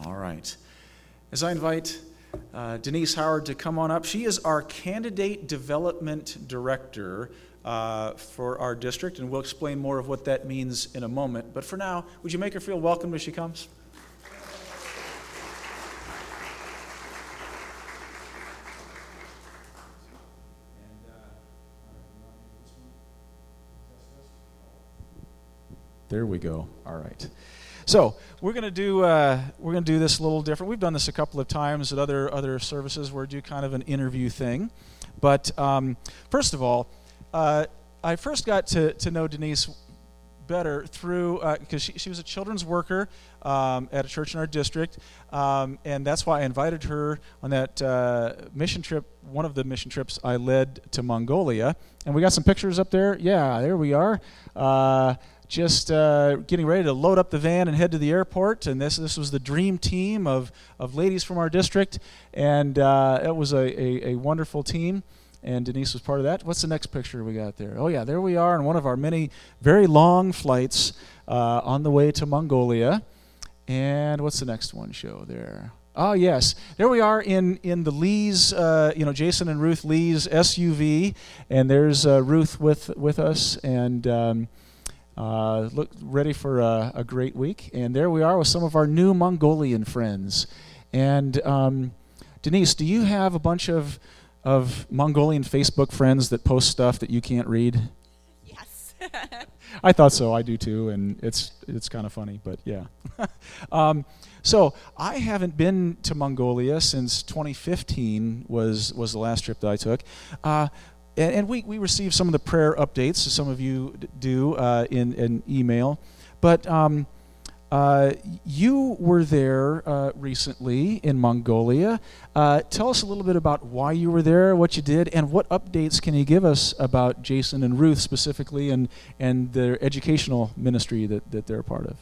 All right. As I invite Denise Howard to come on up, she is our Candidate Development Director for our district, and we'll explain more of what that means in a moment. But for now, would you make her feel welcome as she comes? There we go. All right. So we're gonna do this a little different. We've done this a couple of times at other services where we do kind of an interview thing. But first of all, I first got to know Denise better through because she was a children's worker at a church in our district, and that's why I invited her on that mission trip. One of the mission trips I led to Mongolia, and we got some pictures up there. Yeah, there we are. Just getting ready to load up the van and head to the airport, and this was the dream team of ladies from our district, and it was a wonderful team, and Denise was part of that. What's the next picture we got there? Oh yeah, there we are on one of our many very long flights on the way to Mongolia. And what's the next one show there? Oh yes, there we are in the Lee's, Jason and Ruth Lee's SUV, and there's Ruth with us, and look ready for a great week. And there we are with some of our new Mongolian friends. And Denise, do you have a bunch of Mongolian Facebook friends that post stuff that you can't read? Yes. I thought so. I do too, and it's kind of funny, but yeah. So I haven't been to Mongolia since 2015 was the last trip that I took. And we receive some of the prayer updates, as some of you do, in email. But you were there recently in Mongolia. Tell us a little bit about why you were there, what you did, and what updates can you give us about Jason and Ruth specifically and their educational ministry that they're a part of?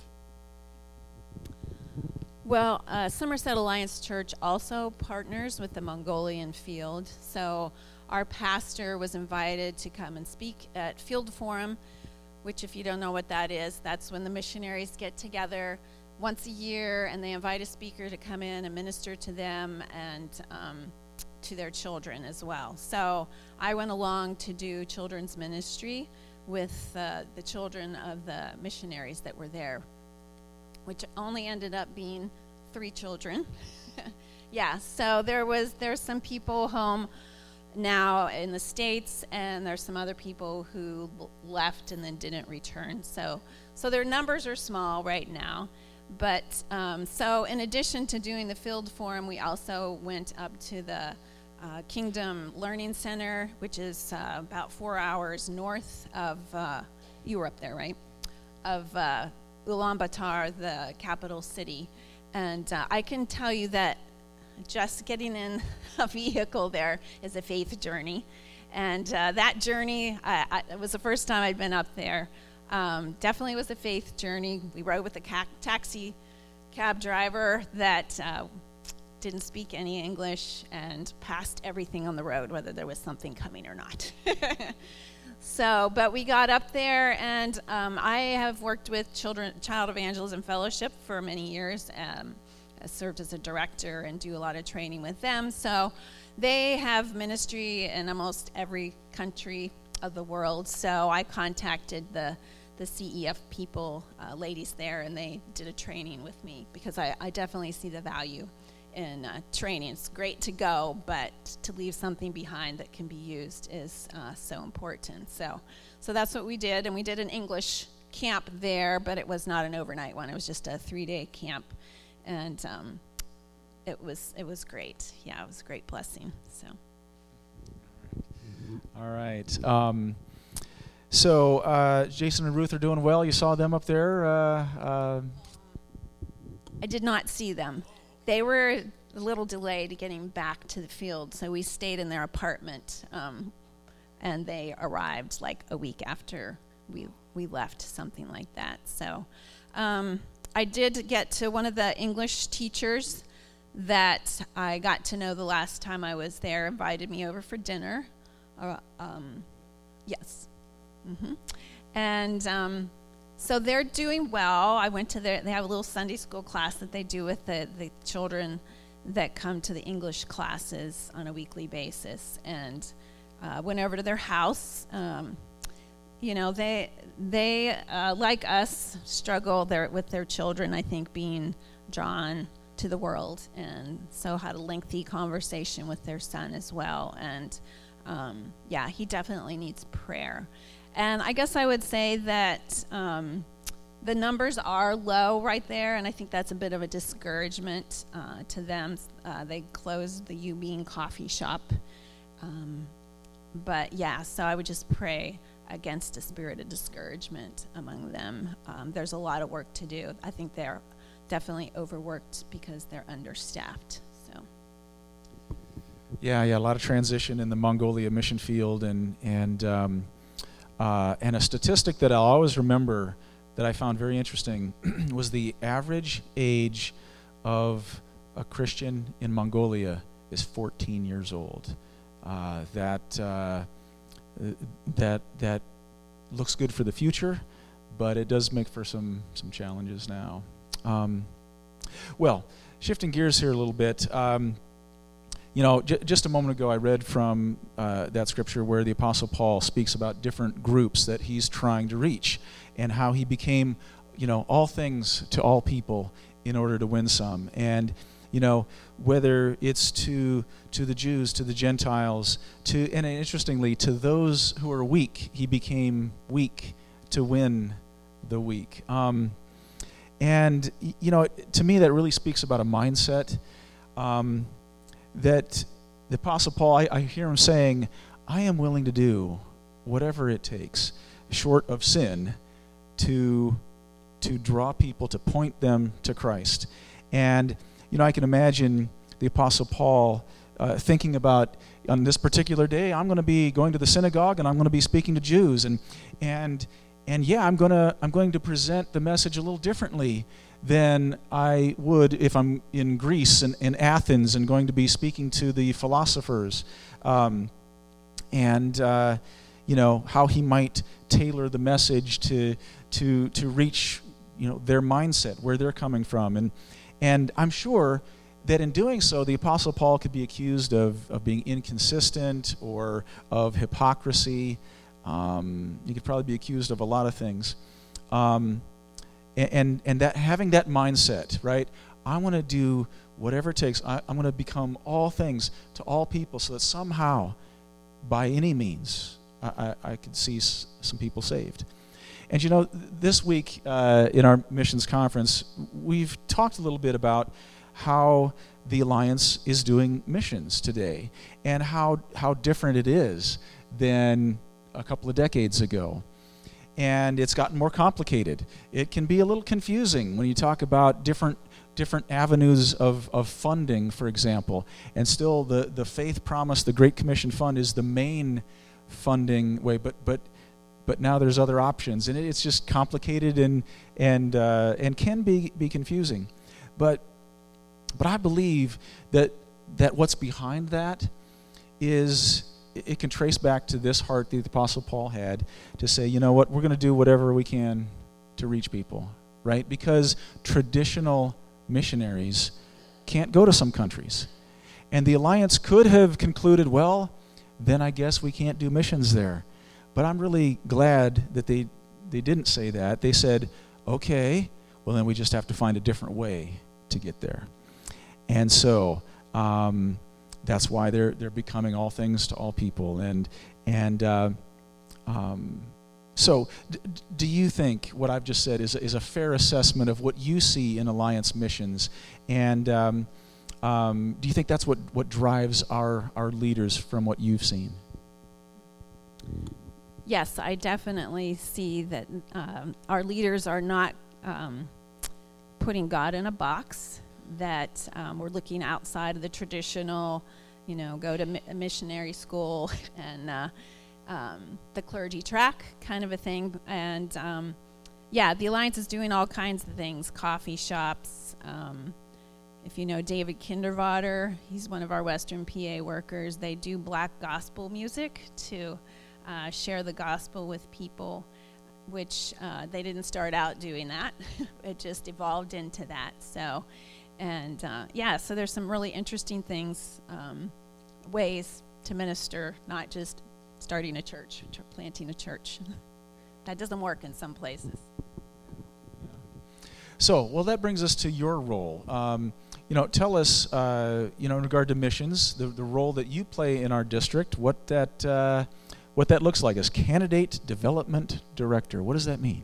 Well, Somerset Alliance Church also partners with the Mongolian Field. So our pastor was invited to come and speak at Field Forum, which, if you don't know what that is, that's when the missionaries get together once a year and they invite a speaker to come in and minister to them and to their children as well. So I went along to do children's ministry with the children of the missionaries that were there, which only ended up being 3 children. Yeah, so there's some people home now in the States, and there's some other people who left and then didn't return. So their numbers are small right now. But so in addition to doing the Field Forum, we also went up to the Kingdom Learning Center, which is about 4 hours north of, you were up there, right? Of Ulaanbaatar, the capital city. And I can tell you that just getting in a vehicle there is a faith journey. And that journey, it was the first time I'd been up there. Definitely was a faith journey. We rode with a taxi cab driver that didn't speak any English and passed everything on the road, whether there was something coming or not. But we got up there, and I have worked with Child Evangelism Fellowship for many years. I served as a director and do a lot of training with them. So they have ministry in almost every country of the world. So I contacted the CEF people, ladies there, and they did a training with me because I definitely see the value in training. It's great to go, but to leave something behind that can be used is so important. So that's what we did, and we did an English camp there, but it was not an overnight one. It was just a 3-day camp, and it was great. Yeah, it was a great blessing. So. All right. So Jason and Ruth are doing well. You saw them up there. I did not see them. They were a little delayed getting back to the field, so we stayed in their apartment, and they arrived like a week after we left, something like that. So I did get to one of the English teachers that I got to know the last time I was there, invited me over for dinner. Yes. Mm-hmm. And So they're doing well. I went to they have a little Sunday school class that they do with the children that come to the English classes on a weekly basis, and went over to their house. They like us struggle with their children, I think, being drawn to the world, and so had a lengthy conversation with their son as well. And he definitely needs prayer. And I guess I would say that the numbers are low right there, and I think that's a bit of a discouragement to them. They closed the You Bean coffee shop. So I would just pray against a spirit of discouragement among them. There's a lot of work to do. I think they're definitely overworked because they're understaffed. So. Yeah, a lot of transition in the Mongolia mission field, and a statistic that I'll always remember that I found very interesting was the average age of a Christian in Mongolia is 14 years old. That looks good for the future, but it does make for some challenges now. Shifting gears here a little bit. Just a moment ago I read from that scripture where the Apostle Paul speaks about different groups that he's trying to reach and how he became, all things to all people in order to win some. And, whether it's to the Jews, to the Gentiles, and interestingly, to those who are weak, he became weak to win the weak. To me that really speaks about a mindset that the Apostle Paul, I hear him saying, I am willing to do whatever it takes, short of sin, to draw people, to point them to Christ. And, I can imagine the Apostle Paul thinking about, on this particular day, I'm going to be going to the synagogue and I'm going to be speaking to Jews. I'm going to present the message a little differently than I would if I'm in Greece and in Athens and going to be speaking to the philosophers, how he might tailor the message to reach their mindset, where they're coming from, and I'm sure that in doing so, the Apostle Paul could be accused of being inconsistent or of hypocrisy. He could probably be accused of a lot of things. And that having that mindset, right? I want to do whatever it takes. I'm going to become all things to all people so that somehow, by any means, I could see some people saved. And this week in our missions conference, we've talked a little bit about how the Alliance is doing missions today and how different it is than a couple of decades ago. And it's gotten more complicated. It can be a little confusing when you talk about different avenues of funding, for example. And still the Faith Promise, the Great Commission Fund is the main funding way, but now there's other options, and it's just complicated and can be confusing. But I believe that what's behind that is it can trace back to this heart that the Apostle Paul had to say, you know what, we're going to do whatever we can to reach people, right? Because traditional missionaries can't go to some countries. And the Alliance could have concluded, well, then I guess we can't do missions there. But I'm really glad that they didn't say that. They said, okay, well then we just have to find a different way to get there. And so that's why they're becoming all things to all people. So do you think what I've just said is a fair assessment of what you see in Alliance missions? And do you think that's what drives our leaders from what you've seen? Yes, I definitely see that our leaders are not putting God in a box, that we're looking outside of the traditional, go to missionary school and the clergy track kind of a thing. And the Alliance is doing all kinds of things, coffee shops. If you know David Kindervater, he's one of our Western PA workers. They do black gospel music to share the gospel with people. which they didn't start out doing that. It just evolved into that. So, and so there's some really interesting things, ways to minister, not just starting a church, planting a church. That doesn't work in some places. So, well, that brings us to your role. Tell us, in regard to missions, the role that you play in our district, what that looks like as Candidate Development Director. What does that mean?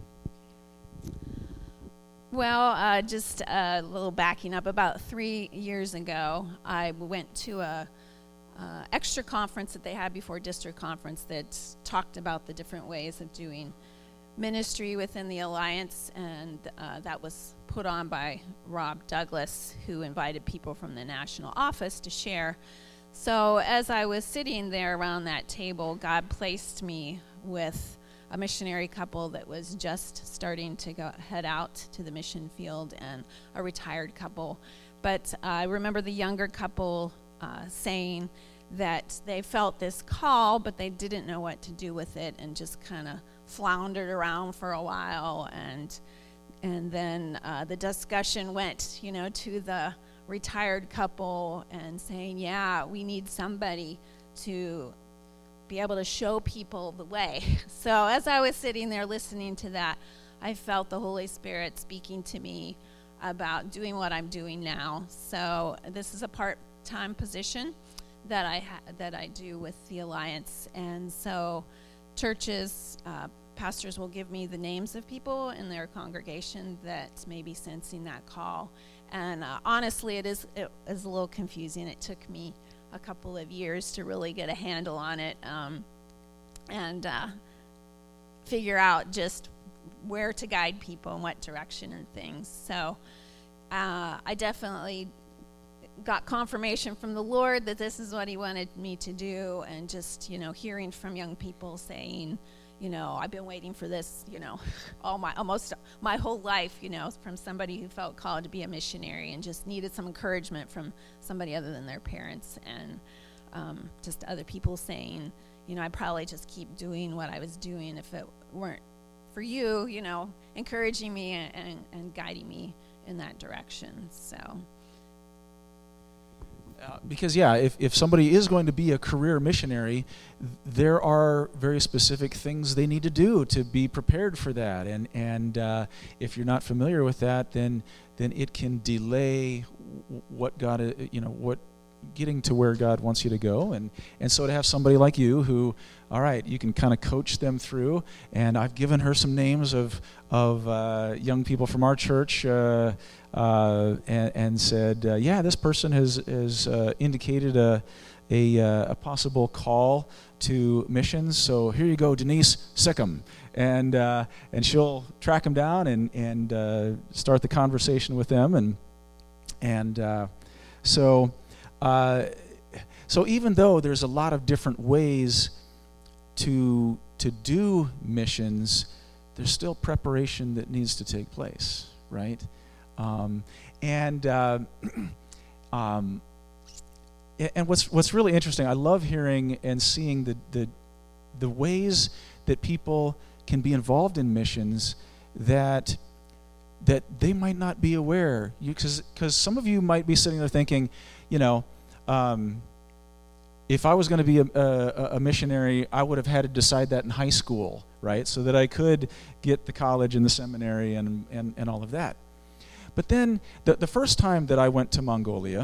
Well, just a little backing up. About 3 years ago, I went to a extra conference that they had before district conference that talked about the different ways of doing ministry within the Alliance, and that was put on by Rob Douglas, who invited people from the national office to share. So as I was sitting there around that table, God placed me with a missionary couple that was just starting to head out to the mission field, and a retired couple. But I remember the younger couple saying that they felt this call, but they didn't know what to do with it, and just kind of floundered around for a while, and then the discussion went, to the retired couple and saying, we need somebody to be able to show people the way. So as I was sitting there listening to that, I felt the Holy Spirit speaking to me about doing what I'm doing now. So this is a part-time position that I do with the Alliance, and so churches, pastors will give me the names of people in their congregation that may be sensing that call. And honestly, it is a little confusing. It took me a couple of years to really get a handle on it, and figure out just where to guide people and what direction and things. So I definitely got confirmation from the Lord that this is what he wanted me to do, and just, hearing from young people saying, I've been waiting for this, almost my whole life, from somebody who felt called to be a missionary and just needed some encouragement from somebody other than their parents, and just other people saying, I'd probably just keep doing what I was doing if it weren't for you, encouraging me and guiding me in that direction. So. Because if somebody is going to be a career missionary, there are very specific things they need to do to be prepared for that, and if you're not familiar with that, then it can delay what God, what getting to where God wants you to go, and so to have somebody like you who, all right, you can kind of coach them through, and I've given her some names of young people from our church. And said, this person has indicated a possible call to missions. So here you go, Denise Sickham, and she'll track them down and start the conversation with them, so even though there's a lot of different ways to do missions, there's still preparation that needs to take place, right? And what's really interesting, I love hearing and seeing the ways that people can be involved in missions that they might not be aware. Because some of you might be sitting there thinking, if I was going to be a missionary, I would have had to decide that in high school, right? So that I could get the college and the seminary and all of that. But then the first time that I went to Mongolia,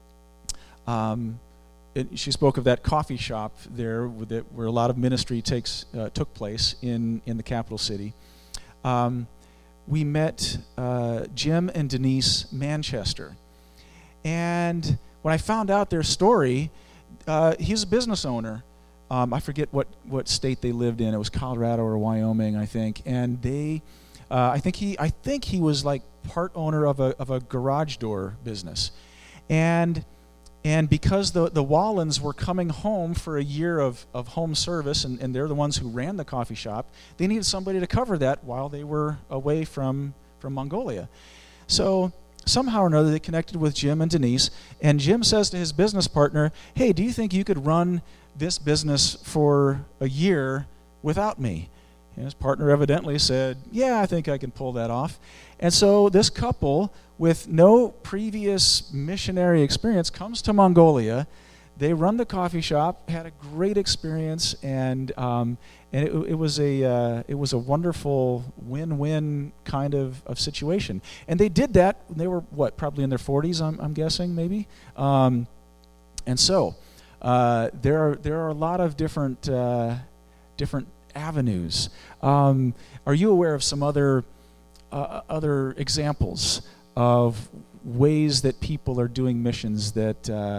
she spoke of that coffee shop there where a lot of ministry took place in the capital city. We met Jim and Denise Manchester. And when I found out their story, he's a business owner. I forget what state they lived in. It was Colorado or Wyoming, I think. And they, I think he was like part owner of a garage door business, and because the Wallens were coming home for a year of home service, and they're the ones who ran the coffee shop, they needed somebody to cover that while they were away from Mongolia. So somehow or another they connected with Jim and Denise, and Jim says to his business partner, "Hey, do you think you could run this business for a year without me?" his partner evidently said, yeah, I think I can pull that off. And so this couple, with no previous missionary experience, comes to Mongolia. They run the coffee shop, had a great experience, and it was a wonderful win-win kind of situation. And they did that. They were probably in their 40s, I'm guessing, maybe. And so there are a lot of different avenues. Are you aware of some other examples of ways that people are doing missions that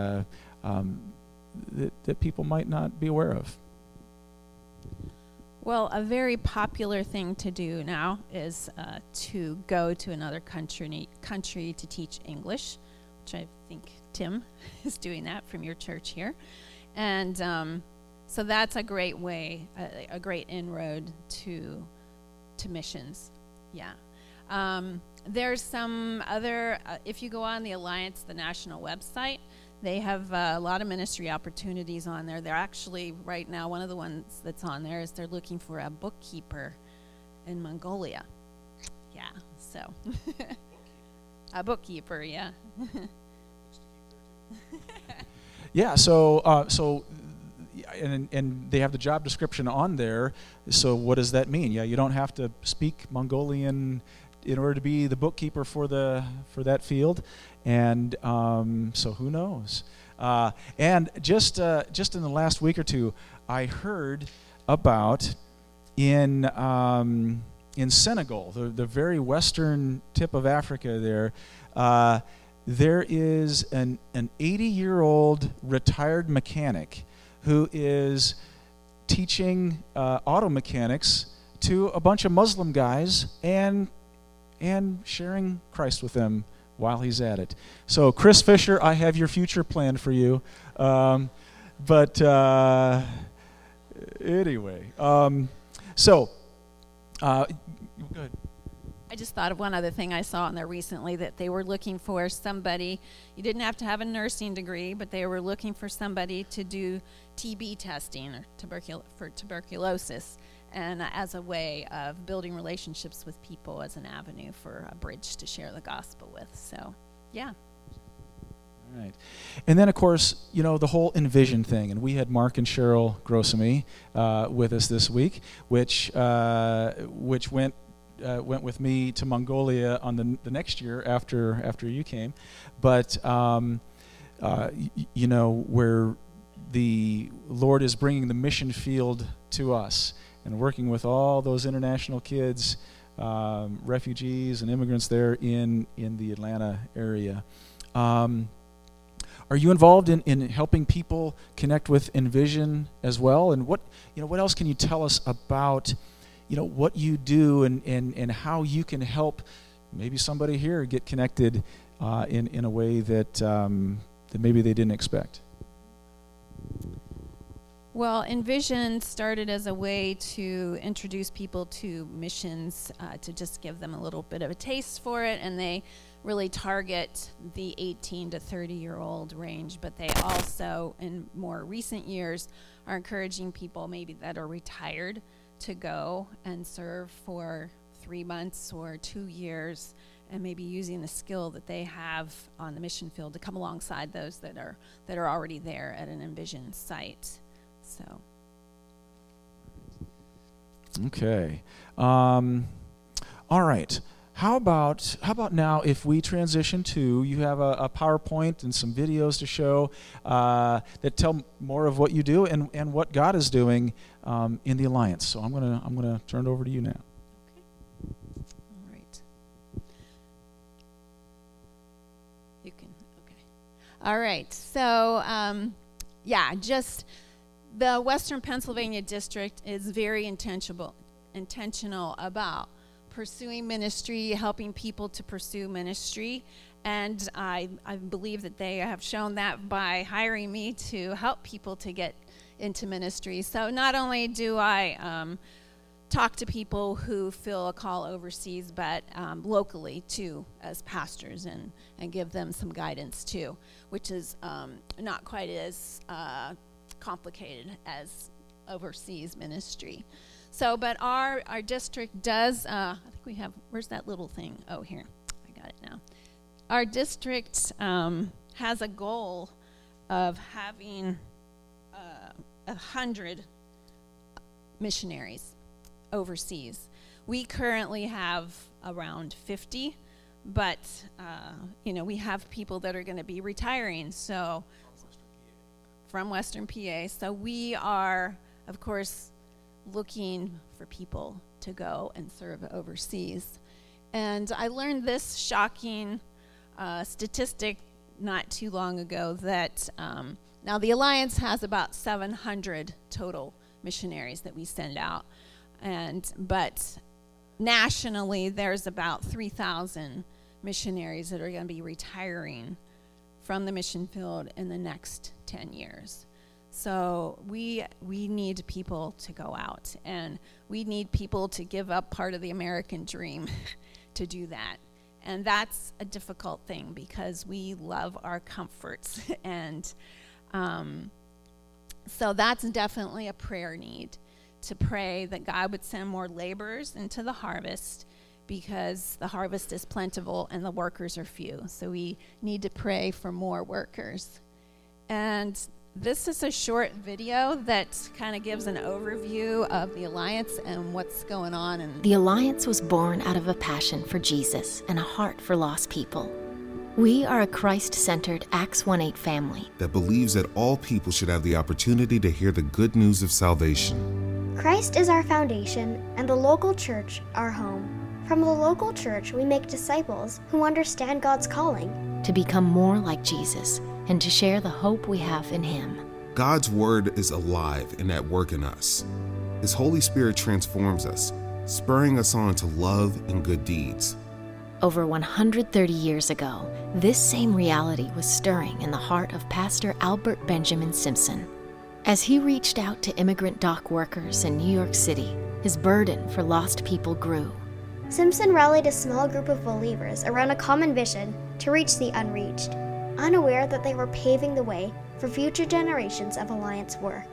that people might not be aware of? Well, a very popular thing to do now is to go to another country to teach English, which I think Tim is doing that from your church here. And so that's a great way, a great inroad to missions. Yeah. There's some other, if you go on the Alliance, the national website, they have a lot of ministry opportunities on there. They're actually, right now, one of the ones that's on there is they're looking for a bookkeeper in Mongolia. Yeah, so. A bookkeeper, yeah. Yeah, so and they have the job description on there. So what does that mean? Yeah, you don't have to speak Mongolian in order to be the bookkeeper for that field, and so who knows? And just in the last week or two, I heard about in Senegal, the very western tip of Africa there. There is an 80-year-old retired mechanic who is teaching auto mechanics to a bunch of Muslim guys and sharing Christ with them while he's at it. So, Chris Fisher, I have your future planned for you. But anyway, so go ahead. I just thought of one other thing I saw on there recently, that they were looking for somebody. You didn't have to have a nursing degree, but they were looking for somebody to do TB testing or for tuberculosis, and as a way of building relationships with people as an avenue for a bridge to share the gospel with. So, yeah. All right. And then, of course, the whole Envision thing. And we had Mark and Cheryl Grossamy with us this week, which went with me to Mongolia on the next year after you came. But, where the Lord is bringing the mission field to us and working with all those international kids, refugees and immigrants there in the Atlanta area. Are you involved in helping people connect with Envision as well? And what else can you tell us about what you do and how you can help maybe somebody here get connected in a way that maybe they didn't expect? Well, Envision started as a way to introduce people to missions, to just give them a little bit of a taste for it, and they really target the 18 to 30-year-old range, but they also, in more recent years, are encouraging people maybe that are retired to go and serve for 3 months or 2 years, and maybe using the skill that they have on the mission field to come alongside those that are already there at an Envision site. So. Okay. All right. How about now if we transition to, you have a PowerPoint and some videos to show that tell more of what you do and what God is doing in the Alliance. So I'm gonna turn it over to you now. Okay. All right. You can. Okay. All right. So just the Western Pennsylvania District is very intentional about pursuing ministry, helping people to pursue ministry, and I believe that they have shown that by hiring me to help people to get into ministry. So not only do I talk to people who feel a call overseas, but locally too, as pastors, and give them some guidance too, which is not quite as complicated as overseas ministry. But our district does, I think we have, where's that little thing? Oh, here, I got it now. Our district has a goal of having 100 missionaries overseas. We currently have around 50, but we have people that are going to be retiring, so from Western PA. So we are, of course, looking for people to go and serve overseas. And I learned this shocking statistic not too long ago that now the Alliance has about 700 total missionaries that we send out, but nationally there's about 3,000 missionaries that are going to be retiring from the mission field in the next 10 years. So we need people to go out, and we need people to give up part of the American dream to do that. And that's a difficult thing because we love our comforts. And so that's definitely a prayer need, to pray that God would send more laborers into the harvest, because the harvest is plentiful and the workers are few. So we need to pray for more workers. And this is a short video that kind of gives an overview of the Alliance and what's going on. The Alliance was born out of a passion for Jesus and a heart for lost people. We are a Christ-centered Acts 1:8 family that believes that all people should have the opportunity to hear the good news of salvation. Christ is our foundation and the local church our home. From the local church, we make disciples who understand God's calling to become more like Jesus and to share the hope we have in Him. God's Word is alive and at work in us. His Holy Spirit transforms us, spurring us on to love and good deeds. Over 130 years ago, this same reality was stirring in the heart of Pastor Albert Benjamin Simpson. As he reached out to immigrant dock workers in New York City, his burden for lost people grew. Simpson rallied a small group of believers around a common vision to reach the unreached, unaware that they were paving the way for future generations of Alliance work.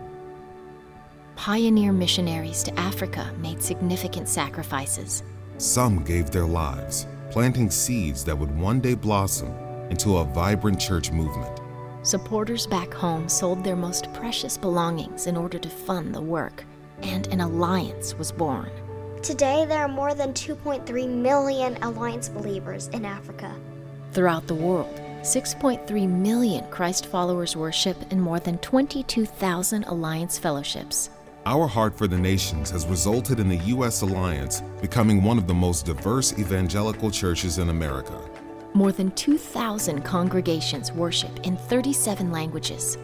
Pioneer missionaries to Africa made significant sacrifices. Some gave their lives, planting seeds that would one day blossom into a vibrant church movement. Supporters back home sold their most precious belongings in order to fund the work, and an alliance was born. Today, there are more than 2.3 million Alliance believers in Africa. Throughout the world, 6.3 million Christ followers worship in more than 22,000 Alliance fellowships. Our heart for the nations has resulted in the U.S. Alliance becoming one of the most diverse evangelical churches in America. More than 2,000 congregations worship in 37 languages.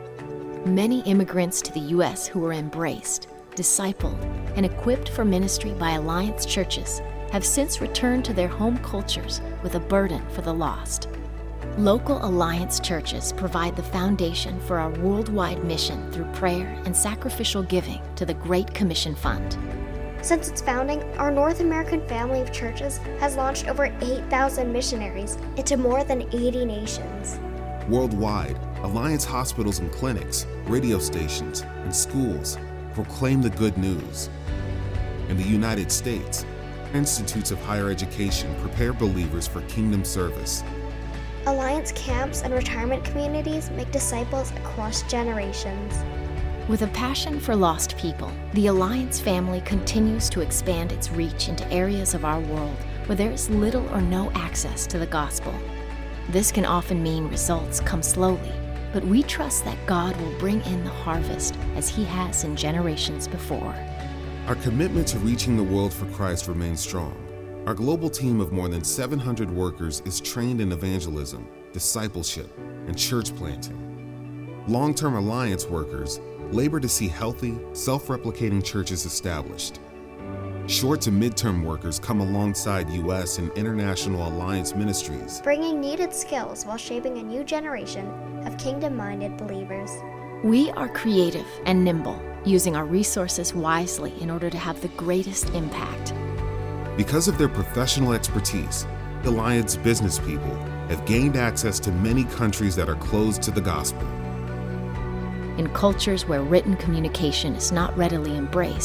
Many immigrants to the U.S. who were embraced, discipled, and equipped for ministry by Alliance churches have since returned to their home cultures with a burden for the lost. Local Alliance churches provide the foundation for our worldwide mission through prayer and sacrificial giving to the Great Commission Fund. Since its founding, our North American family of churches has launched over 8,000 missionaries into more than 80 nations. Worldwide, Alliance hospitals and clinics, radio stations, and schools proclaim the good news. In the United States, institutes of higher education prepare believers for kingdom service. Alliance camps and retirement communities make disciples across generations. With a passion for lost people, the Alliance family continues to expand its reach into areas of our world where there is little or no access to the gospel. This can often mean results come slowly, but we trust that God will bring in the harvest as He has in generations before. Our commitment to reaching the world for Christ remains strong. Our global team of more than 700 workers is trained in evangelism, discipleship, and church planting. Long-term Alliance workers labor to see healthy, self-replicating churches established. Short to mid-term workers come alongside U.S. and international Alliance ministries, bringing needed skills while shaping a new generation of kingdom-minded believers. We are creative and nimble, using our resources wisely in order to have the greatest impact. Because of their professional expertise, the Alliance business people have gained access to many countries that are closed to the gospel. In cultures where written communication is not readily embraced,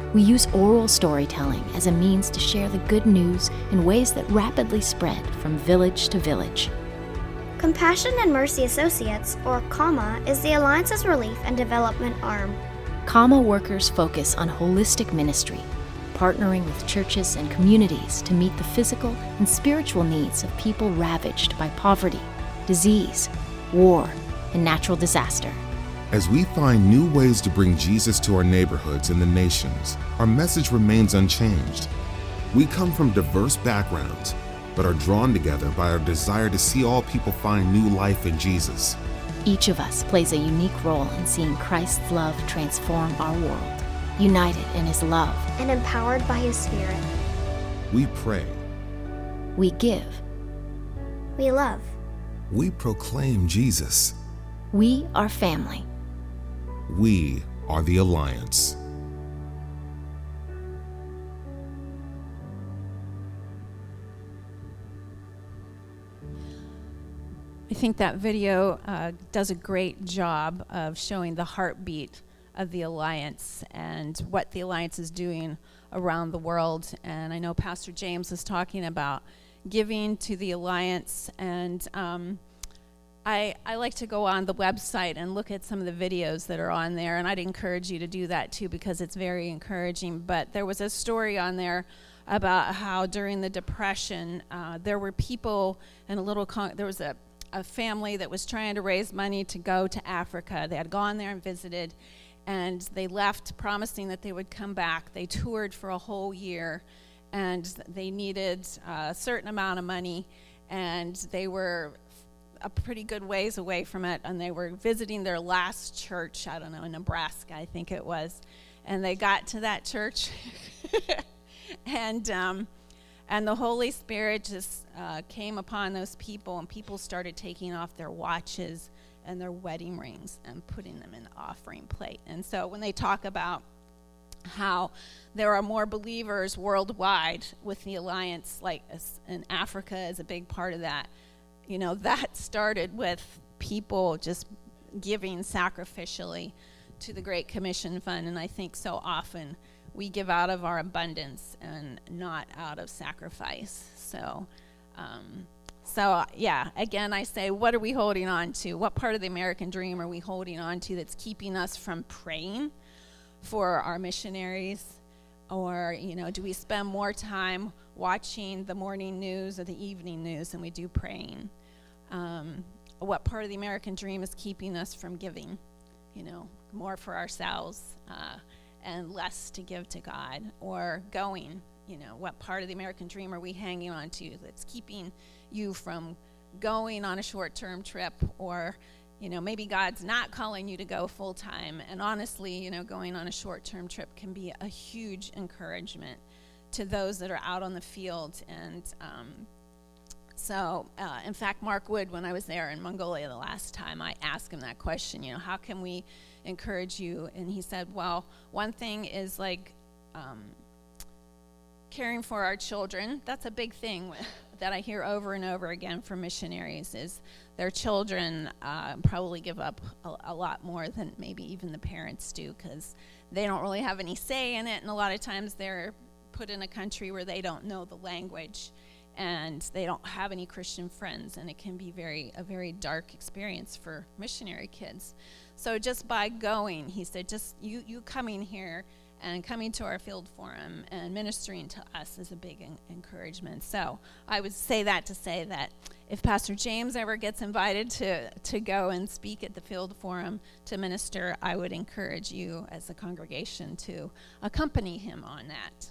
We use oral storytelling as a means to share the good news in ways that rapidly spread from village to village. Compassion and Mercy Associates, or CAMA, is the Alliance's relief and development arm. CAMA workers focus on holistic ministry, partnering with churches and communities to meet the physical and spiritual needs of people ravaged by poverty, disease, war, and natural disaster. As we find new ways to bring Jesus to our neighborhoods and the nations, our message remains unchanged. We come from diverse backgrounds, but are drawn together by our desire to see all people find new life in Jesus. Each of us plays a unique role in seeing Christ's love transform our world, united in His love. And empowered by His Spirit. We pray. We give. We love. We proclaim Jesus. We are family. We are the Alliance. I think that video does a great job of showing the heartbeat of the Alliance and what the Alliance is doing around the world. And I know Pastor James was talking about giving to the Alliance, and I like to go on the website and look at some of the videos that are on there, and I'd encourage you to do that too because it's very encouraging. But there was a story on there about how during the Depression there were people in a little there was a family that was trying to raise money to go to Africa. They had gone there and visited, and they left promising that they would come back. They toured for a whole year, and they needed a certain amount of money, and they were a pretty good ways away from it, and they were visiting their last church, I don't know, in Nebraska, I think it was, and they got to that church, and the Holy Spirit just came upon those people, and people started taking off their watches and their wedding rings and putting them in the offering plate. And so when they talk about how there are more believers worldwide with the Alliance, like in Africa is a big part of that, you know, that started with people just giving sacrificially to the Great Commission Fund. And I think so often we give out of our abundance and not out of sacrifice. So yeah, again, I say, what are we holding on to? What part of the American dream are we holding on to that's keeping us from praying for our missionaries? Or, you know, do we spend more time watching the morning news or the evening news than we do praying? What part of the American dream is keeping us from giving, you know, more for ourselves and less to give to God? Or going, you know, what part of the American dream are we hanging on to that's keeping you from going on a short-term trip? Or, you know, maybe God's not calling you to go full-time. And honestly, you know, going on a short-term trip can be a huge encouragement to those that are out on the field. And in fact, Mark Wood, when I was there in Mongolia the last time, I asked him that question, you know, how can we encourage you? And he said, well, one thing is like caring for our children. That's a big thing that I hear over and over again from missionaries, is their children probably give up a lot more than maybe even the parents do, because they don't really have any say in it, and a lot of times they're put in a country where they don't know the language and they don't have any Christian friends, and it can be a very dark experience for missionary kids. So just by going, he said, just you coming here and coming to our field forum and ministering to us is a big encouragement. So I would say that to say that if Pastor James ever gets invited to go and speak at the field forum to minister, I would encourage you as a congregation to accompany him on that.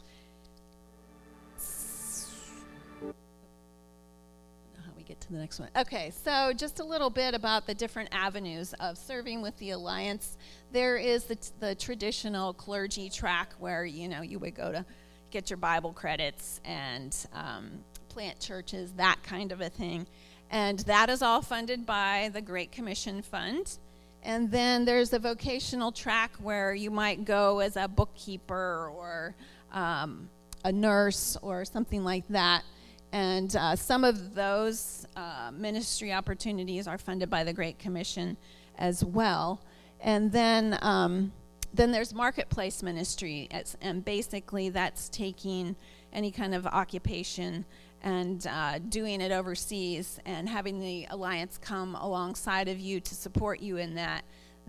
Get to the next one. Okay, so just a little bit about the different avenues of serving with the Alliance. There is the traditional clergy track where, you know, you would go to get your Bible credits and plant churches, that kind of a thing. And that is all funded by the Great Commission Fund. And then there's the vocational track where you might go as a bookkeeper or a nurse or something like that. And some of those ministry opportunities are funded by the Great Commission as well. And then then there's marketplace ministry, and basically that's taking any kind of occupation and doing it overseas and having the Alliance come alongside of you to support you in that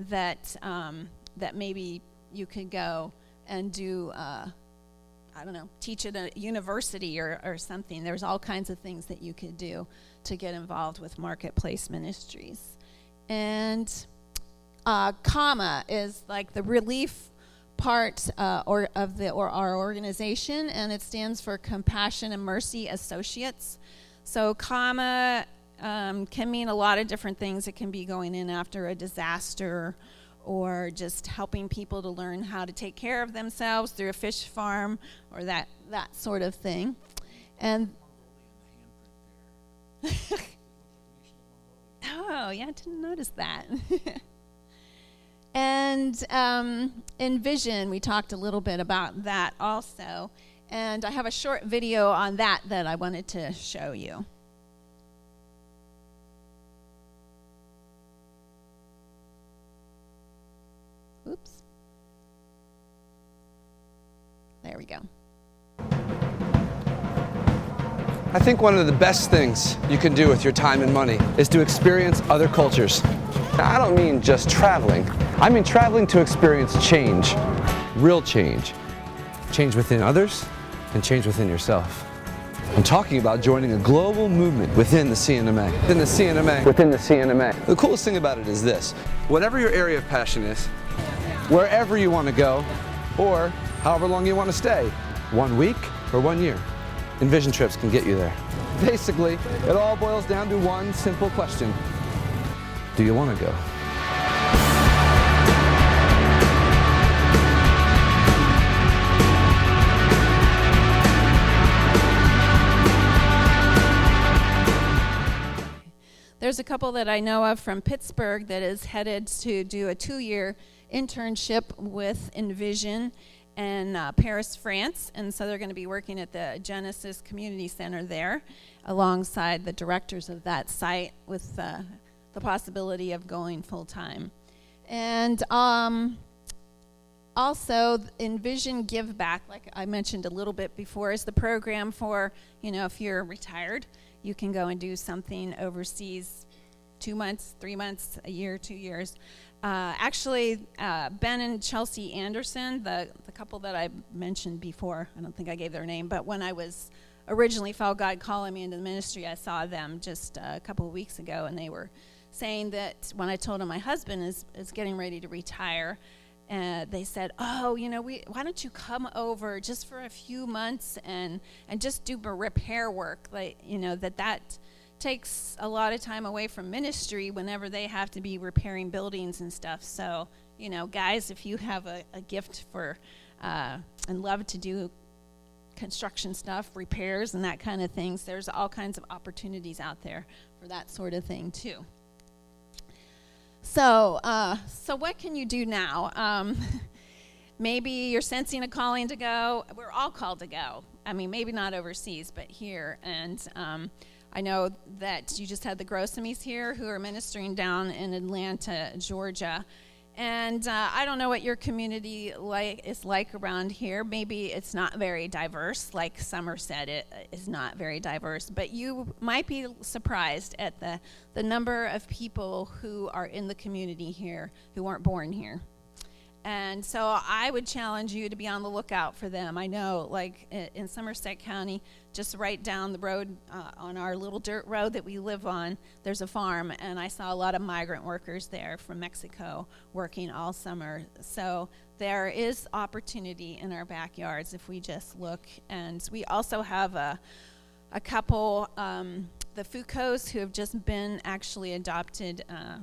maybe you could go and do, teach at a university or something. There's all kinds of things that you could do to get involved with marketplace ministries. And CAMA is like the relief part of our organization, and it stands for Compassion and Mercy Associates. So CAMA can mean a lot of different things. It can be going in after a disaster, or just helping people to learn how to take care of themselves through a fish farm, or that sort of thing. And oh yeah, I didn't notice that. And Envision, we talked a little bit about that also. And I have a short video on that I wanted to show you. Oops. There we go. I think one of the best things you can do with your time and money is to experience other cultures. Now, I don't mean just traveling. I mean traveling to experience change, real change. Change within others and change within yourself. I'm talking about joining a global movement within the CNMA. Within the CNMA. The coolest thing about it is this. Whatever your area of passion is, wherever you want to go, or however long you want to stay, 1 week or 1 year, Envision Trips can get you there. Basically, it all boils down to one simple question. Do you want to go? There's a couple that I know of from Pittsburgh that is headed to do a 2-year internship with Envision in Paris, France, and so they're going to be working at the Genesis Community Center there alongside the directors of that site with the possibility of going full-time. And also Envision Give Back, like I mentioned a little bit before, is the program for, if you're retired, you can go and do something overseas 2 months, 3 months, a year, 2 years. Actually, Ben and Chelsea Anderson, the couple that I mentioned before, I don't think I gave their name, but when I was originally felt God calling me into the ministry, I saw them just a couple of weeks ago, and they were saying that when I told them my husband is getting ready to retire, they said, why don't you come over just for a few months and just do repair work, that takes a lot of time away from ministry whenever they have to be repairing buildings and stuff. So, guys, if you have a gift for and love to do construction stuff, repairs and that kind of things, there's all kinds of opportunities out there for that sort of thing too. So what can you do now? Maybe you're sensing a calling to go. We're all called to go. I mean, maybe not overseas, but here. And I know that you just had the Grossamies here who are ministering down in Atlanta, Georgia. And I don't know what your community is like around here. Maybe it's not very diverse, like Somerset it is not very diverse. But you might be surprised at the number of people who are in the community here who weren't born here. And so I would challenge you to be on the lookout for them. I know, like in Somerset County, just right down the road on our little dirt road that we live on, there's a farm, and I saw a lot of migrant workers there from Mexico working all summer. So there is opportunity in our backyards if we just look. And we also have a couple, the Foucaults, who have just been actually adopted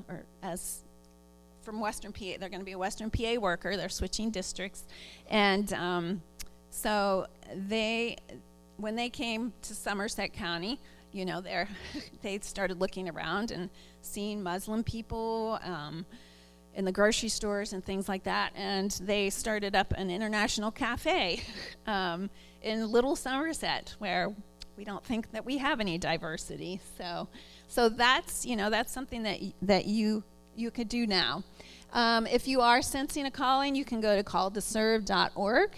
from Western PA. They're going to be a Western PA worker. They're switching districts. And so when they came to Somerset County, they started looking around and seeing Muslim people in the grocery stores and things like that. And they started up an international cafe in Little Somerset, where we don't think that we have any diversity. So that's something that you could do now. If you are sensing a calling, you can go to calledtoserve.org,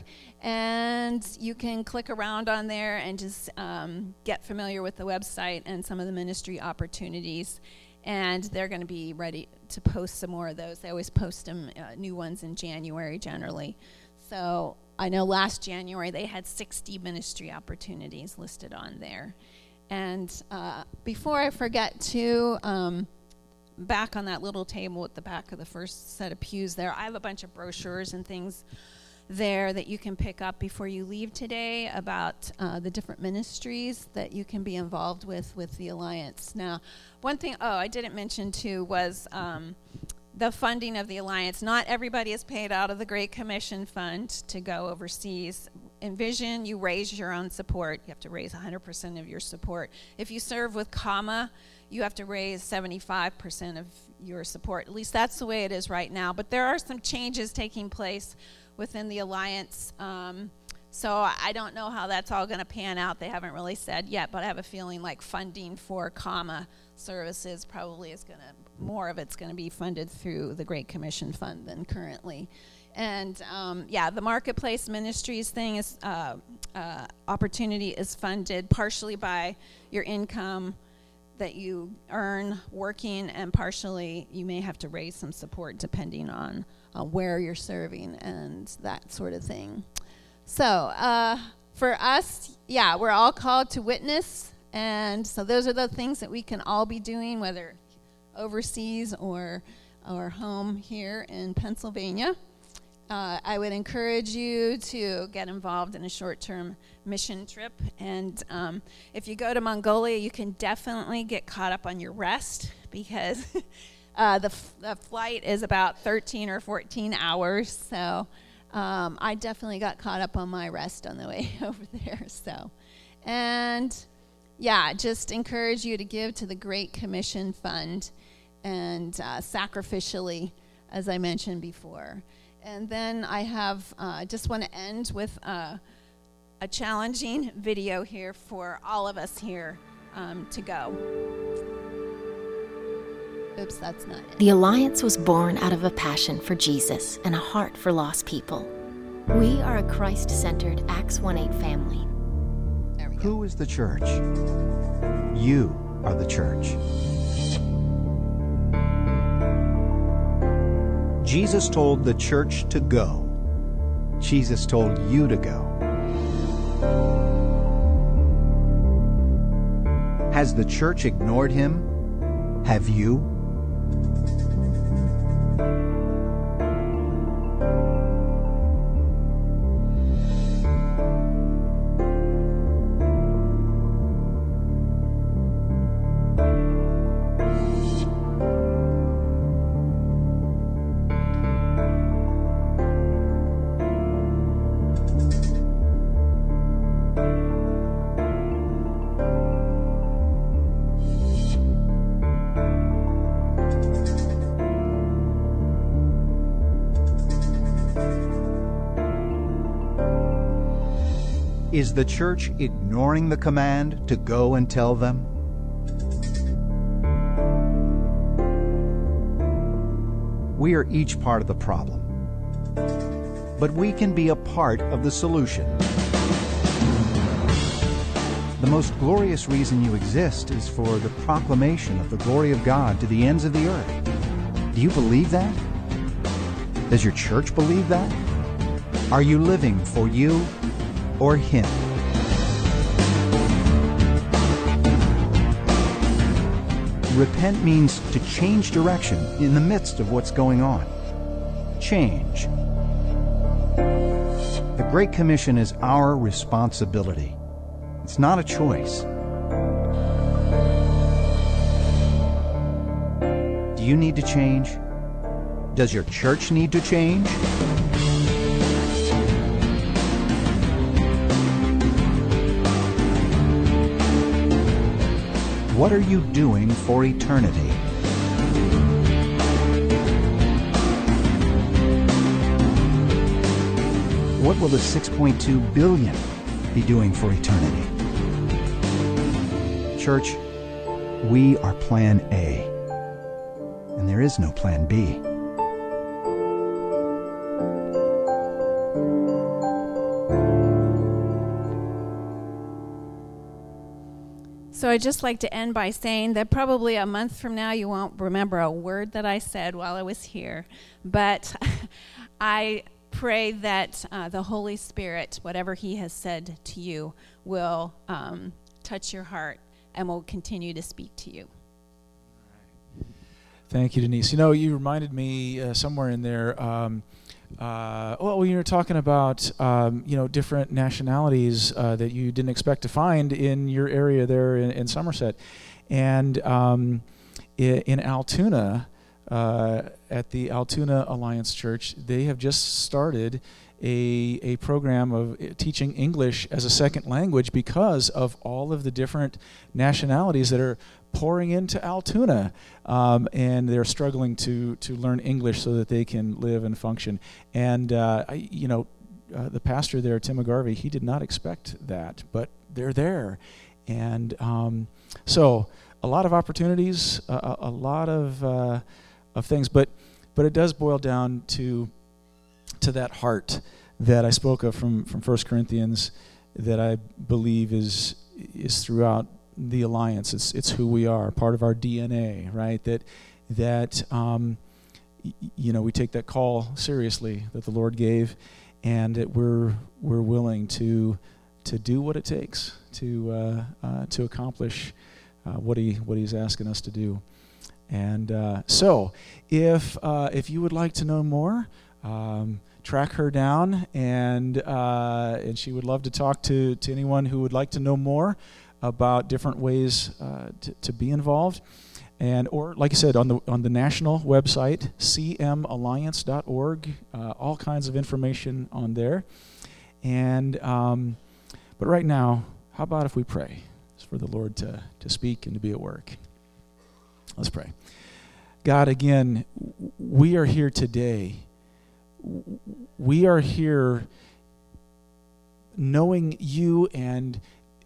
and you can click around on there and just get familiar with the website and some of the ministry opportunities. And they're going to be ready to post some more of those. They always post them, new ones in January generally. So I know last January they had 60 ministry opportunities listed on there. And before I forget to, back on that little table at the back of the first set of pews there, I have a bunch of brochures and things there that you can pick up before you leave today about the different ministries that you can be involved with the Alliance. Now, one thing, I didn't mention too, was the funding of the Alliance. Not everybody is paid out of the Great Commission Fund to go overseas. Envision, you raise your own support. You have to raise 100% of your support. If you serve with CAMA, you have to raise 75% of your support. At least that's the way it is right now. But there are some changes taking place within the Alliance. So I don't know how that's all going to pan out. They haven't really said yet, but I have a feeling like funding for CAMA services probably is going to, more of it's going to be funded through the Great Commission Fund than currently. And the Marketplace Ministries thing is, opportunity is funded partially by your income that you earn working, and partially you may have to raise some support depending on where you're serving and that sort of thing. So for us, we're all called to witness, and so those are the things that we can all be doing, whether overseas or home here in Pennsylvania. I would encourage you to get involved in a short-term mission trip. And if you go to Mongolia, you can definitely get caught up on your rest, because the flight is about 13 or 14 hours. So I definitely got caught up on my rest on the way over there. So, and just encourage you to give to the Great Commission Fund and sacrificially, as I mentioned before. And then I have, just want to end with a challenging video here for all of us here to go. Oops, that's not it. The Alliance was born out of a passion for Jesus and a heart for lost people. We are a Christ-centered Acts 1:8 family. There we go. Who is the church? You are the church. Jesus told the church to go. Jesus told you to go. Has the church ignored him? Have you? Is the church ignoring the command to go and tell them? We are each part of the problem, but we can be a part of the solution. The most glorious reason you exist is for the proclamation of the glory of God to the ends of the earth. Do you believe that? Does your church believe that? Are you living for you or him? Repent means to change direction in the midst of what's going on. Change. The Great Commission is our responsibility. It's not a choice. Do you need to change? Does your church need to change? What are you doing for eternity? What will the 6.2 billion be doing for eternity? Church, we are Plan A, and there is no Plan B. I'd just like to end by saying that probably a month from now you won't remember a word that I said while I was here. But I pray that the Holy Spirit, whatever He has said to you, will touch your heart and will continue to speak to you. Thank you, Denise. You know, you reminded me somewhere in there, when you were talking about, different nationalities that you didn't expect to find in your area there in Somerset. And in Altoona, at the Altoona Alliance Church, they have just started a program of teaching English as a second language because of all of the different nationalities that are pouring into Altoona, and they're struggling to learn English so that they can live and function. And the pastor there, Tim McGarvey, he did not expect that, but they're there. And so a lot of opportunities, a lot of things, but it does boil down to that heart that I spoke of from 1 Corinthians, that I believe is throughout the Alliance. It's who we are, part of our DNA, right? That we take that call seriously that the Lord gave, and that we're willing to do what it takes to accomplish what He's asking us to do. And so, if you would like to know more, track her down, and she would love to talk to anyone who would like to know more about different ways to be involved. And or like I said, on the national website, cmalliance.org, all kinds of information on there. And but right now, how about if we pray for the Lord to speak and to be at work? Let's pray. God, again, we are here today. We are here knowing you, and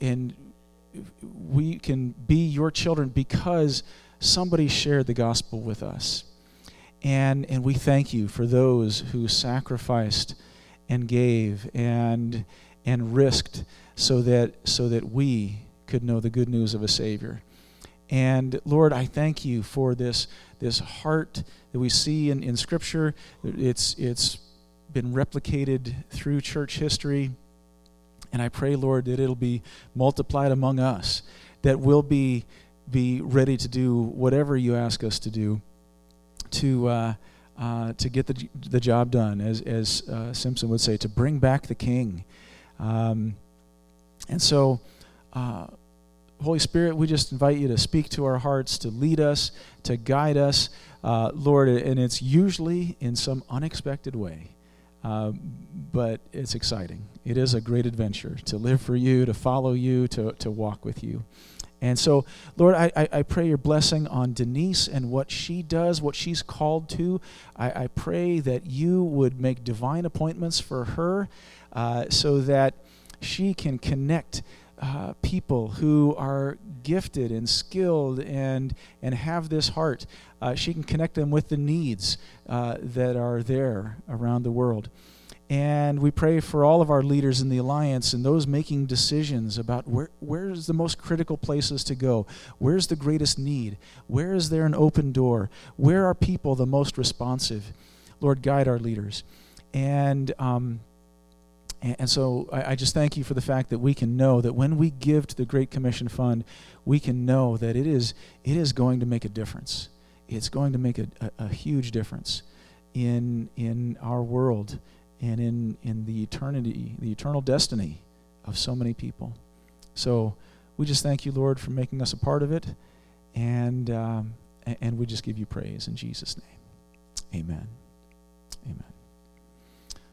we can be your children because somebody shared the gospel with us. And we thank you for those who sacrificed and gave and risked so that we could know the good news of a Savior. And Lord, I thank you for this heart that we see in Scripture. It's been replicated through church history. And I pray, Lord, that it'll be multiplied among us, that we'll be ready to do whatever you ask us to do to get the job done, as Simpson would say, to bring back the King. And so, Holy Spirit, we just invite you to speak to our hearts, to lead us, to guide us, Lord, and it's usually in some unexpected way. But it's exciting. It is a great adventure to live for you, to follow you, to walk with you. And so, Lord, I pray your blessing on Denise and what she does, what she's called to. I pray that you would make divine appointments for her so that she can connect people who are gifted and skilled and have this heart. She can connect them with the needs that are there around the world. And we pray for all of our leaders in the Alliance and those making decisions about where's the most critical places to go, where's the greatest need, where is there an open door, where are people the most responsive. Lord, guide our leaders. And so I just thank you for the fact that we can know that when we give to the Great Commission Fund, we can know that it is going to make a difference. It's going to make a huge difference in our world and in the eternal destiny of so many people. So we just thank you, Lord, for making us a part of it, and we just give you praise in Jesus' name. Amen. Amen.